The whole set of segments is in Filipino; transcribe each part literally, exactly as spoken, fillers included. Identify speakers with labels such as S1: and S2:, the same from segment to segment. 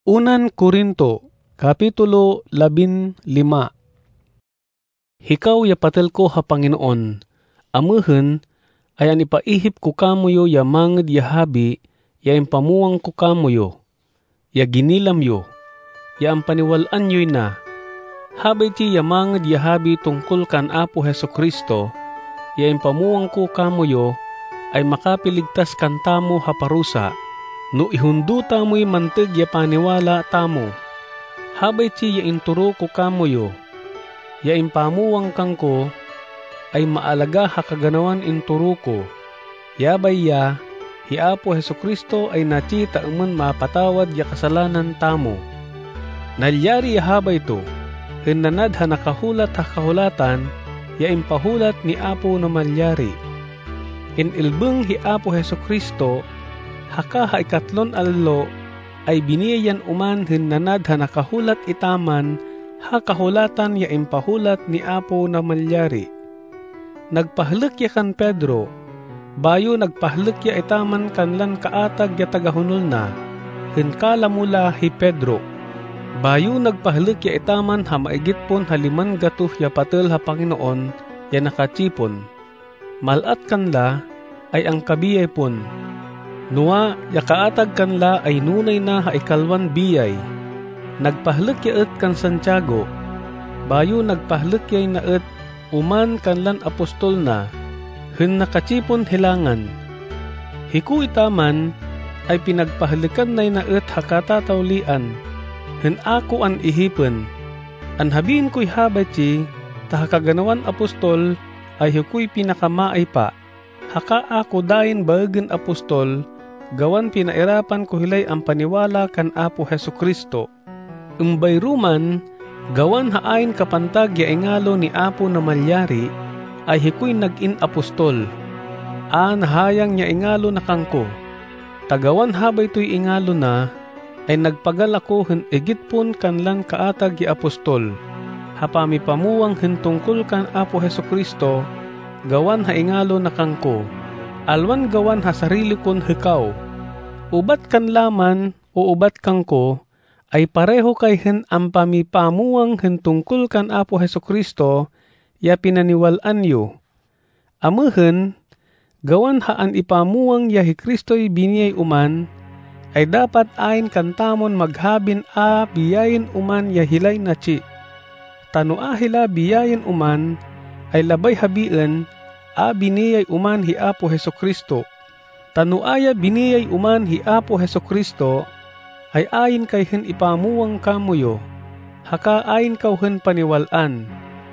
S1: Unan Korinto, Kapitulo labin lima. Hikaw ya patel ko ha Panginoon, amuhen ay an ipaihip ko kamoyo ya manged ya habi, ya impamuang ko kamoyo, ya ginilam yo, ya ang paniwalaan yo'y na. Habay ti ya manged ya habi tungkol kan Apo Hesukristo, ya impamuang ko kamoyo, ay makapiligtas kan tamo ha parusa, no ihundo tamo'y manteg ya paniwala tamo. Habay ti ya inturo ko kamoyo, ya impamuang kangko, ay maalaga ha kaganawan inturo ko. Yabay ya, hi Apo Hesukristo ay nati taaman mapatawad ya kasalanan tamo. Nalyari ya habay to, hinanad ha nakahulat ha kahulatan, ya impahulat ni Apo na malyari. Inilbeng hi Apo Hesukristo, haka ha ikatlon allo, ay biniyayan uman hinanad ha nakahulat itaman, ha kahulatan ya impahulat ni Apo na malyari. Nagpahlek ya kan Pedro, bayo nagpahlek ya itaman kanlan kaatag ya tagahunol na, hinkala mula hi Pedro. Bayo nagpahlek ya itaman ha maigit pon haliman gatuh ya patel ha Panginoon, ya nakachipon. Malat kanla ay ang kabiyay pon. Nuwa, ya kaatag kanla ay nunay na ha ikalwan biyay. Nagpahlek ya et kan Santiago, bayo nagpahlek ya na et uman kanlan apostol na, hin nakachipon hilangan. Hiku itaman ay pinagpahlekan na na et hakatatawlian, hin ako an ihipen. An habiin ko'y habay ti, tahakaganawan apostol ay hiku'y pinakamaay pa. Haka ako dahin bagen apostol, gawan pinairapan ko hilay ang paniwala kan Apo Hesukristo. Umbay ruman, gawan haain kapantag ya ingalo ni Apo na malyari, ay hikuy nagin apostol. A nahayang ya ingalo na kangko. Tagawan habay to'y ingalo na, ay nagpagal ako hen igit pon kanlan kaatag ya apostol. Hapami pamuwang hen tungkol kan Apo Hesukristo, gawan ha ingalo na kangko. Alwan gawan ha sarili kon hikaw. Ubat kan laman o ubat kangko, ay pareho kay hen ang pamipamuang hen tungkol kan Apo Hesukristo, ya pinaniwalaan yo. Amuhen, gawan haan ipamuang ya hi Kristo'y biniyay uman, ay dapat ain kantamon maghabin a biyayin uman ya hilay na chi. Tano a hila biyayin uman, ay labay habien, a biniyay uman hi Apo Hesukristo. Tano aya biniyay uman hi Apo Hesukristo, ay ayin kay hen ipamuang kamoyo, haka ayin kaw hen paniwalaan.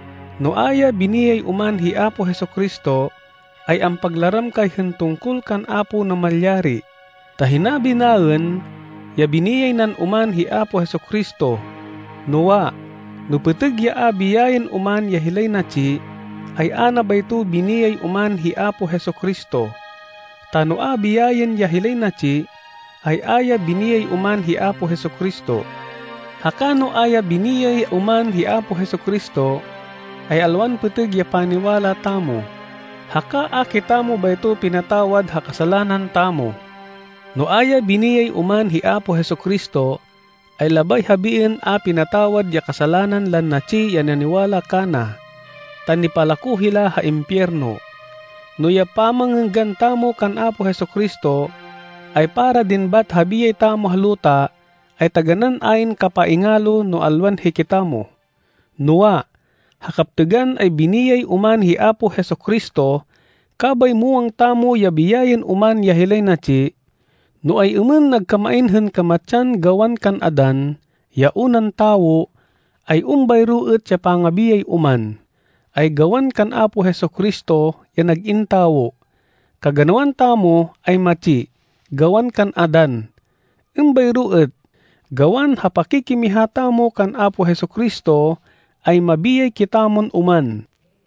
S1: No aya biniyay uman hi Apo Hesukristo, ay ang paglaram kay hen tungkol kan Apo na malyari. Tahinabi naen, ya biniyay nan uman hi Apo Hesukristo. Noa, no peteg ya abiyayin uman ya hilay na chi, ay ana bayto biniyay uman hi Apo Hesukristo. Tano abiyayin ya hilay na chi, ay aya biniyay uman hi Apo Hesukristo. Hakano aya biniyay uman hi Apo Hesukristo, ay alwan peteg ya paniwala tamo. Haka akitamo bayto pinatawad ha kasalanan tamo. No aya biniyay uman hi Apo Hesukristo, ay labay habiin a pinatawad ya kasalanan lan na chi ya naniwala kana, tanipalaku hila ha impyerno. No ya pamangenggan tamo kan Apo Hesukristo, ay para din bat habiyay tamo haluta, ay taganan ain kapaingalo no alwan hikitamo. Nuwa, hakaptegan ay biniyay uman hi Apo Hesukristo, kabay muang tamo ya biyayin uman ya hilay na chi, no ay uman nagkamainhen kamatyan gawan kan adan, ya unan tawo, ay umbay ruet ya pangabiyay uman, ay gawan kan Apo Hesukristo ya nagintawo. Kaganawan tamo ay mati, gawan kan adan. Umbay ruet, gawan hapakikimihata mo kan Apo Hesukristo, ay mabiyay kitamon uman.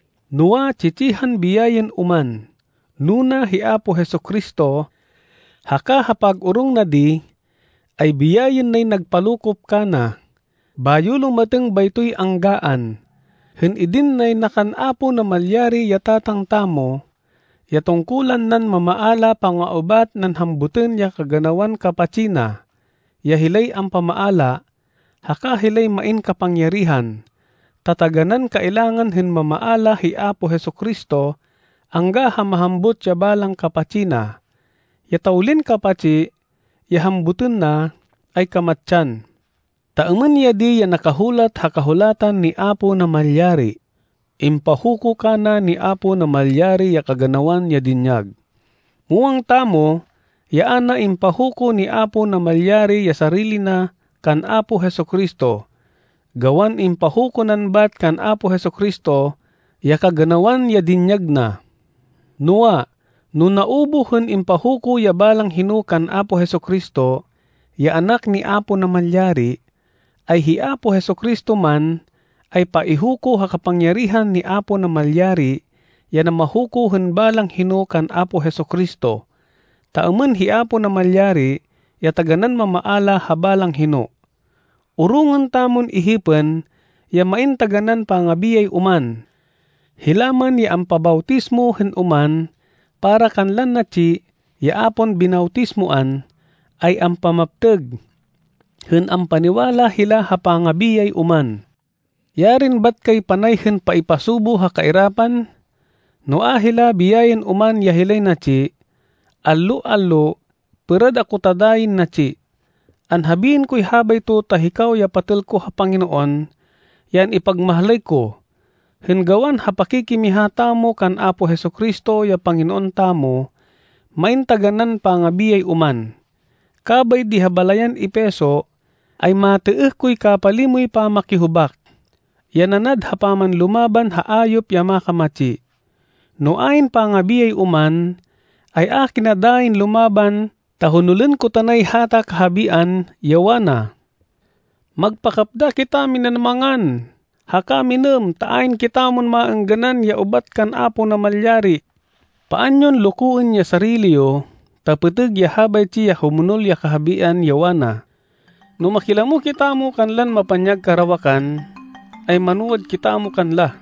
S1: Nuwa chichihan biyayin uman, nuna hi Apo Hesukristo, haka hapag-urong na di, ay biyayin na'y nagpalukop ka na. Bayo lumateng baytoy anggaan, hen idin na'y nakan-Apo na malyari yatatang tamo, yatungkulan nan mamaala pangaubat nan hambuten ya kaganawan kapachina, ya hilay ang pamaala, haka hilay main kapangyarihan, tataganan kailangan hin mamaala hi Apo Hesukristo, angga hamahambut ya balang kapacina, ya taulin kapaci, ya hambutun na ay kamatyan. Taaman ya di ya nakahulat hakahulatan ni Apo na malyari, impahuko ka na ni Apo na malyari ya kaganawan ya dinyag. Muang tamo, ya ana impahuko ni Apo na malyari ya sarili na kan Apo Hesukristo, gawan impahuko nan bat kan Apo Hesukristo, ya kaganawan ya dinyag na. Nua, no naubuhon impahuko ya balang hinu kan Apo Hesukristo, ya anak ni Apo na malyari, ay hi Apo Hesukristo man, ay paihuko hakapangyarihan ni Apo na malyari, ya na mahuko hun balang hinu kan Apo Hesukristo. Taaman hi Apo na malyari, ya taganan mamaala habalang hinu. Urungan tamon ihipen, ya main taganan pangabiyay uman. Hilaman ya ang pabautismo hen uman, para kanlan na ci, ya apon binautismoan, ay ang pamapteg, hen ang paniwala hila hapangabiyay uman. Yarin bat kay panay hen paipasubo ha kairapan? No ahila biyayin uman ya hilay na ci, allo-allo, perad ako tadayin na ci. An habiin ko'y habay to tahikaw ya patel ko ha Panginoon, yan ipagmahalay ko. Hen gawan hapakikimihata mo kan Apo Hesukristo ya Panginoon tamo, main taganan pangabiyay uman. Kabay di habalayan ipeso, ay mateeh ko'y kapalimoy pa makihubak. Yananad hapaman lumaban haayop ya makamaci. No ain pangabiyay uman, ay akinadain lumaban, tahunulen ko tanay hata kahabian, yawana. Magpakapda kita minanamangan, haka minem, taan kita mon maangganan ya ubat kan Apo na malyari. Paanyon lukuin ya sariliyo, tapeteg ya habay ci ya humunol ya kahabian, yawana. No makilamu kita mo kanlan mapanyag karawakan, ay manuwad kita mo kanla.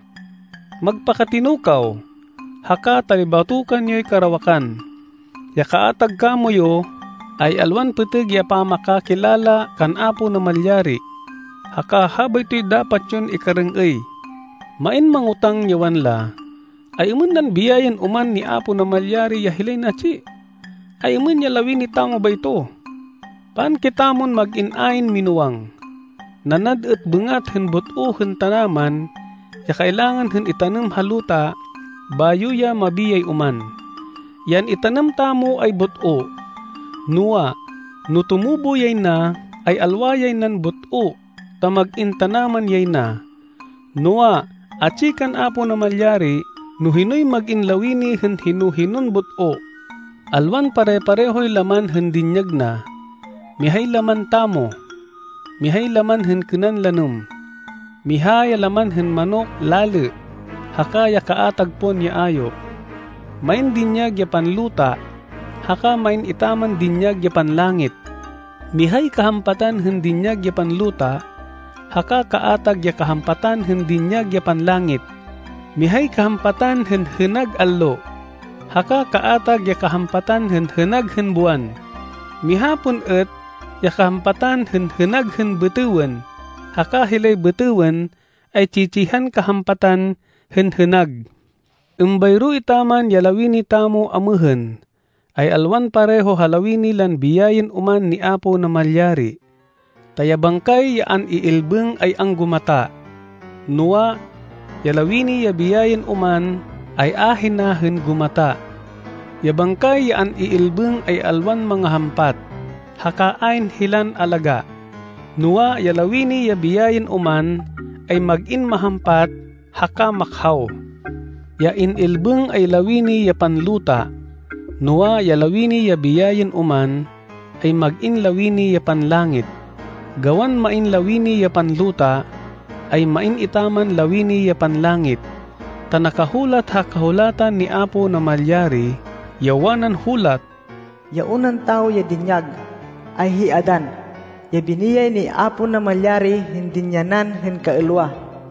S1: Magpakatinukaw, haka talibatukan yo'y karawakan. Ya kaatag ka mo yo, ay alwan peteg ya pamakakilala kan Apo na malyari. Haka habay to'y dapat yun ikarengay. Main mangutang yawan la, ay umundan biyayan uman ni Apo na malyari ya hilay na ci. Ay umun ya lawin ni tamo ba ito? Paan kita mon mag-inain minuwang? Nanad at bungat hen buto hen tanaman, ya kailangan hen itanam haluta, bayo ya mabiyay uman. Yan itanam tamo ay buto. Nuwa, no tumubo yay na, ay alwayay nan buto, ta mag-intanaman yay na. Nuwa, atsikan Apo na malyari, no hinoy mag-inlawini hen hinuhinon buto. Alwan pare-pareho'y laman hen dinyag na, mihay laman tamo, mihay laman hen kenan lanum, mihay laman hen manok lali, haka ya kaatag pon ya ayo. Main dinyag ya panluta, haka main itaman dinyag ya panlangit. Mihay kahampatan hen dinyag ya panluta, haka kaatag ya kahampatan hen dinyag ya panlangit. Mihay kahampatan hen henag allo, haka kaatag ya kahampatan hen henag hen buwan. Mihapon et ya kahampatan hen henag hen betuwen, haka hilay betuwen ay cicihan kahampatan hen henag. Umbayro itaman ya lawini tamo amuhen, ay alwan pareho halawini lan biyayin uman ni Apo na malyari. Tayabangkay ya an iilbeng ay ang gumata. Nuwa, ya lawini ya biyayin uman ay ahin na hen gumata. Yabangkay ya an iilbeng ay alwan mga hampat, hakain hilan alaga. Nuwa ya lawini ya biyayin uman ay mag-in mahampat, haka makhaw. Ya inilbeng ay lawini ya panluta. Nuwa ya lawini ya biyayin uman ay mag-in lawini ya panlangit. Gawan main lawini ya panluta ay main itaman lawini ya panlangit. Tanakahulat hakahulatan ni Apo na malyari, yawanan hulat.
S2: Yaunan tao ya dinyag ay hiadan, ya biniyay ni Apo na malyari hindinyanan hen kailwa.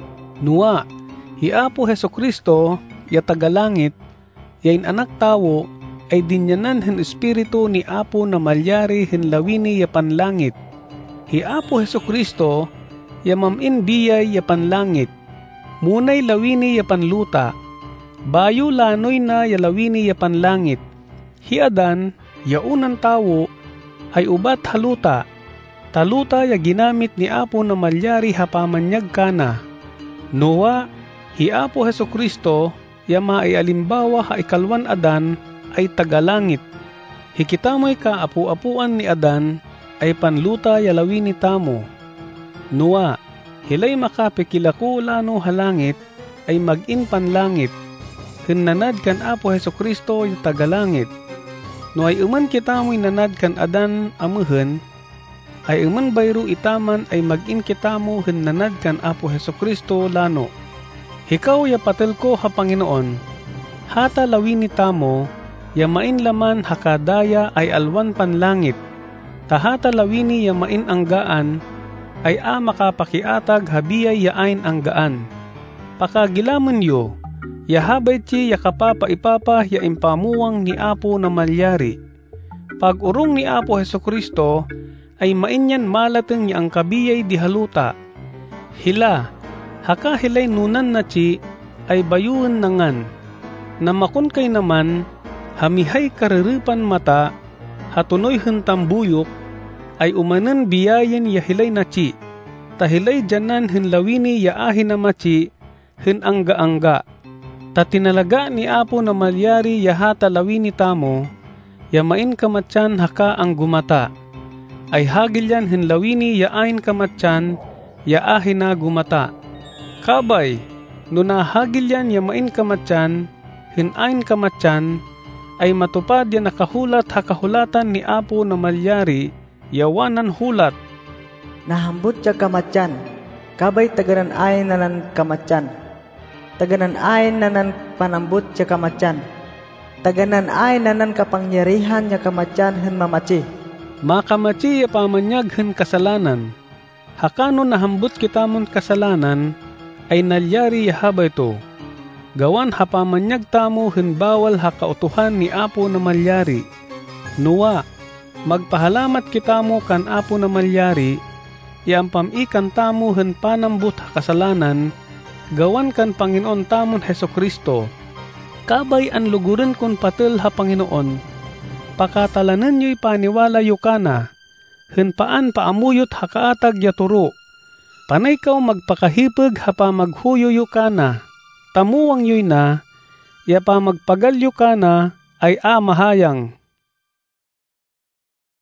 S1: Nuwa, hi Apo Hesukristo ya tagalangit, yain anak tawo ay dinyanan hen espiritu ni Apo na malyari hen lawini ya panlangit. Hi Apo Jesu-Kristo ya mamin biyay ya panlangit, munay lawini ya panluta, bayo lanoy na ya lawini ya panlangit. Hi Adan, ya unang tawo, ay ubat haluta, taluta ya ginamit ni Apo na malyari hapamanyag kana. Noa, hi Apo Jesu-Kristo, ya maialimbawa ha ikalwan Adan, ay tagalangit. Hikitamoy ka apu-apuan ni Adan, ay panluta ya lawini tamo. Noa, hilay makapikilako lano halangit, ay mag-in panlangit. Hennanad kan Apo Jesu-Kristo yung tagalangit. No ay uman kitamoy nanad kan Adan amuhen, ay uman bayro itaman ay mag-in kitamo hennanad kan Apo Jesu-Kristo lano. Hikaw ya patel ko ha Panginoon, hata lawini tamo, ya main laman hakadaya ay alwan panlangit. Tahata lawini ya main anggaan, ay a makapakiatag habiyay yain anggaan. Pakagilaman yo, yahabay ti yakapapaipapa ya impamuwang ni Apo na malyari. Pag urong ni Apo Jesu-Kristo, ay mainyan malateng ya ang kabiyay di haluta. Hila, haka hilay nunan na ti, ay bayuan nangan. Namakon kay naman, hamihay kariripan mata, hatunoy hentambuyok, ay umanan biyayen ya hilay na ti, tahilay dyanan henlawini ya ahin na machi, hen angga-angga. Ta tinalaga ni Apo na malyari ya hata lawini tamo, ya main kamatyan haka ang gumata. Ay hagilyan hen lawini ya ain kamatyan, ya ahin na gumata. Kabay, no nahagilyan ya main kamatyan, hen ain kamatyan, ay matupad ya nakahulat hakahulatan ni Apo na malyari, yawanan hulat.
S2: Nahambut ya kamatyan, kabay tagaran ay nanan kamatyan. Taganan ay nanan panambut ya kamatyan. Taganan ay nanan kapangyarihan ya kamatyan hen mamachi.
S1: Makamachi ya pamanyag hen kasalanan. Hakano nahambut kitamon kasalanan, ay nalyari ya habay to. Gawan hapamanyag tamo hen bawal hakautuhan ni Apo na malyari. Noa, magpahalamat kitamo kan Apo na malyari, yang pamikan tamo hen panambut hakasalanan, gawan kan Panginoon tamon Jesu-Kristo. Kabay ang luguren kon patel ha Panginoon, pakatalanan yo'y paniwala yu kana, hen paan paamuyot hakaatag ya turo. Panay kaw magpakahipeg ha pa maghuyo yu kana, tamuwang yo'y na, ya pa magpagalyo kana ay a mahayang.